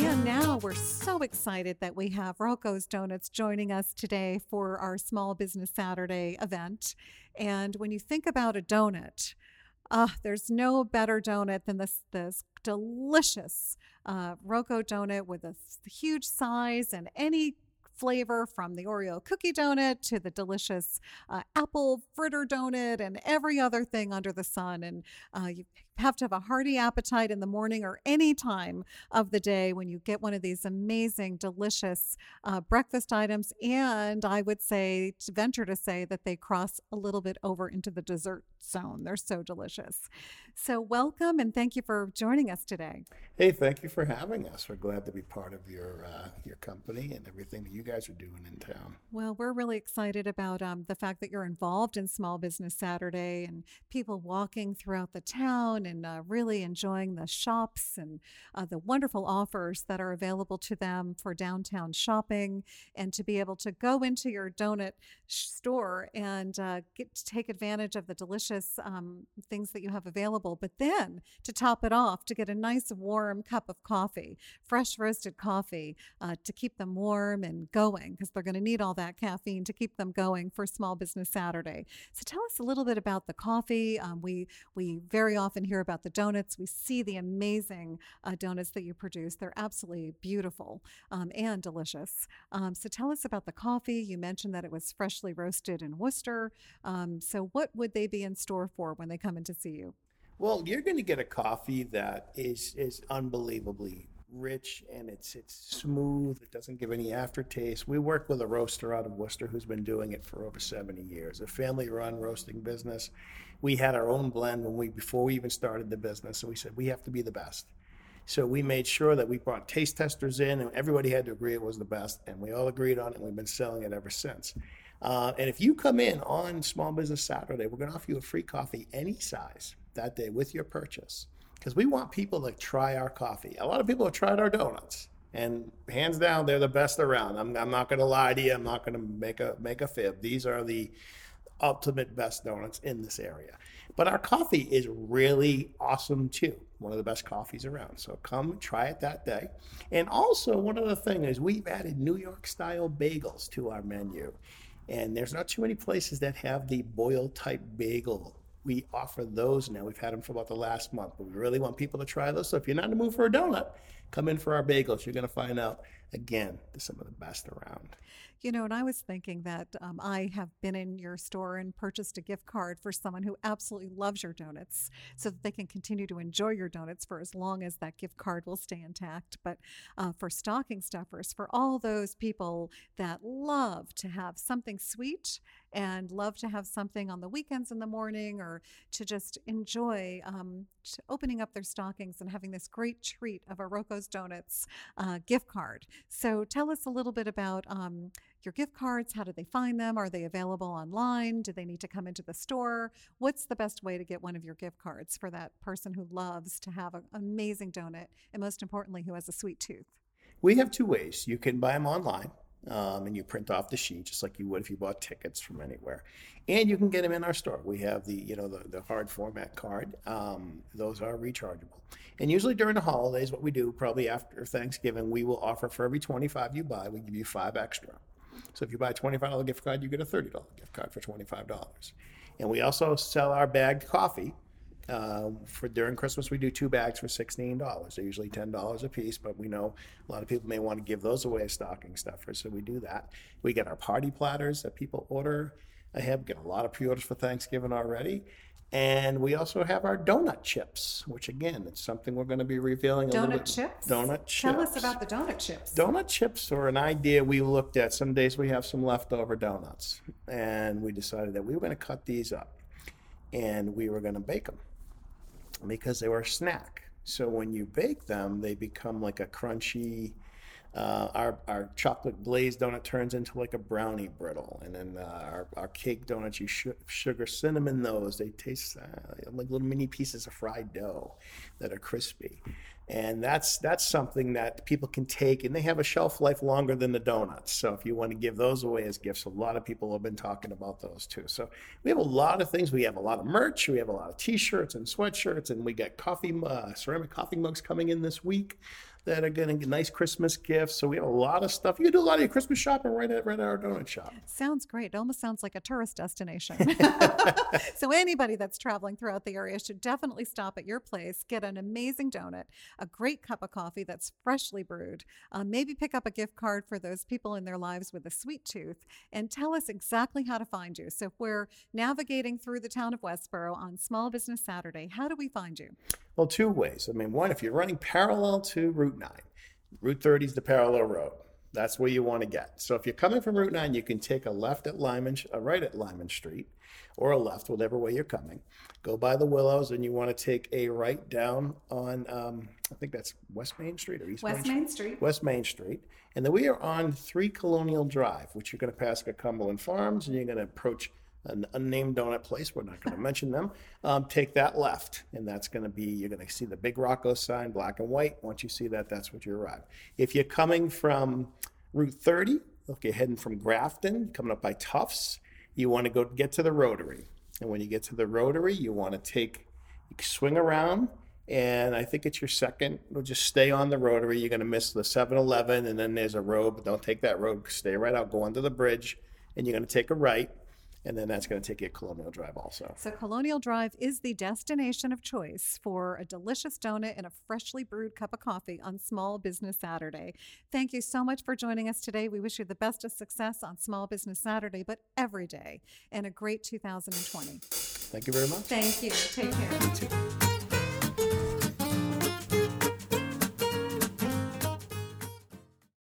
And now we're so excited that we have Rocco's Donuts joining us today for our Small Business Saturday event. And when you think about a donut, there's no better donut than this delicious Rocco donut with a huge size and any flavor, from the Oreo cookie donut to the delicious apple fritter donut and every other thing under the sun. And you have to have a hearty appetite in the morning or any time of the day when you get one of these amazing, delicious breakfast items. And I would say, to venture to say, that they cross a little bit over into the dessert zone. They're so delicious. So welcome, and thank you for joining us today. Hey, thank you for having us. We're glad to be part of your company and everything that you guys are doing in town. Well, we're really excited about the fact that you're involved in Small Business Saturday and people walking throughout the town and really enjoying the shops and the wonderful offers that are available to them for downtown shopping, and to be able to go into your donut store and get to take advantage of the delicious things that you have available. But then to top it off, to get a nice warm cup of coffee, fresh roasted coffee, to keep them warm and going, because they're going to need all that caffeine to keep them going for Small Business Saturday. So tell us a little bit about the coffee. We very often hear about the donuts. We see the amazing donuts that you produce. They're absolutely beautiful and delicious. So tell us about the coffee. You mentioned that it was freshly roasted in Worcester. So what would they be in store for when they come in to see you? Well, you're going to get a coffee that is unbelievably rich, and it's smooth. It doesn't give any aftertaste. We work with a roaster out of Worcester who's been doing it for over 70 years, a family-run roasting business. We had our own blend before we even started the business, and we said we have to be the best. So we made sure that we brought taste testers in, and everybody had to agree it was the best, and we all agreed on it, and we've been selling it ever since. And if you come in on Small Business Saturday, we're going to offer you a free coffee any size that day with your purchase, because we want people to try our coffee. A lot of people have tried our donuts, and hands down, they're the best around. I'm not going to lie to you. I'm not going to make a fib. These are the ultimate best donuts in this area. But our coffee is really awesome too. One of the best coffees around. So come try it that day. And also, one other thing is we've added New York style bagels to our menu. And there's not too many places that have the boil type bagel. We offer those now. We've had them for about the last month, but we really want people to try those. So if you're not in the mood for a donut, come in for our bagels. You're going to find out, again, they're some of the best around. You know, and I was thinking that I have been in your store and purchased a gift card for someone who absolutely loves your donuts, so that they can continue to enjoy your donuts for as long as that gift card will stay intact. But for stocking stuffers, for all those people that love to have something sweet and love to have something on the weekends in the morning, or to just enjoy opening up their stockings and having this great treat of a Rocco's Donuts gift card. So tell us a little bit about your gift cards. How do they find them? Are they available online? Do they need to come into the store? What's the best way to get one of your gift cards for that person who loves to have an amazing donut, and most importantly, who has a sweet tooth? We have two ways. You can buy them online. And you print off the sheet just like you would if you bought tickets from anywhere, and you can get them in our store. We have the hard format card. Those are rechargeable, and usually during the holidays, what we do, probably after Thanksgiving, we will offer, for every 25 you buy, we give you 5 extra. So if you buy a $25 gift card, you get a $30 gift card for $25. And we also sell our bagged coffee. For during Christmas, we do 2 bags for $16. They're usually $10 a piece, but we know a lot of people may want to give those away as stocking stuffers, so we do that. We get our party platters that people order ahead. We get a lot of pre-orders for Thanksgiving already. And we also have our donut chips, which again, it's something we're going to be revealing a little bit. Donut chips? Donut chips. Tell us about the donut chips. Donut chips are an idea we looked at. Some days we have some leftover donuts, and we decided that we were going to cut these up and we were going to bake them, because they were a snack. So when you bake them, they become like a crunchy, our chocolate glazed donut turns into like a brownie brittle. And then our cake donuts, you sugar cinnamon those. They taste like little mini pieces of fried dough that are crispy. And that's something that people can take, and they have a shelf life longer than the donuts. So if you want to give those away as gifts, a lot of people have been talking about those too. So we have a lot of things. We have a lot of merch. We have a lot of t-shirts and sweatshirts, and we got ceramic coffee mugs coming in this week. that are getting nice Christmas gifts. So we have a lot of stuff. You can do a lot of your Christmas shopping right at our donut shop. Sounds great. It almost sounds like a tourist destination. So anybody that's traveling throughout the area should definitely stop at your place, get an amazing donut, a great cup of coffee that's freshly brewed, maybe pick up a gift card for those people in their lives with a sweet tooth, and tell us exactly how to find you. So if we're navigating through the town of Westboro on Small Business Saturday, how do we find you? Well, two ways. I mean, one, if you're running parallel to Route 9, Route 30 is the parallel road. That's where you want to get. So if you're coming from Route 9, you can take a left at a right at Lyman Street, or a left, whatever way you're coming. Go by the Willows, and you want to take a right down on, I think that's West Main Street or East Main Street? West Main Street. West Main Street. And then we are on 3 Colonial Drive, which you're going to pass Cumberland Farms, and you're going to approach an unnamed donut place. We're not going to mention them. Take that left, and that's going to be, you're going to see the big Rocco sign, black and white. Once you see that, that's what you arrive. If you're coming from Route 30, if you're heading from Grafton, coming up by Tufts, you want to go get to the Rotary. And when you get to the Rotary, you want to swing around, and I think it's your second. We'll just stay on the Rotary. You're going to miss the 7-Eleven, and then there's a road, but don't take that road. Stay right out, go under the bridge, and you're going to take a right. And then that's going to take you to Colonial Drive also. So Colonial Drive is the destination of choice for a delicious donut and a freshly brewed cup of coffee on Small Business Saturday. Thank you so much for joining us today. We wish you the best of success on Small Business Saturday, but every day, and a great 2020. Thank you very much. Thank you. Take care. You too.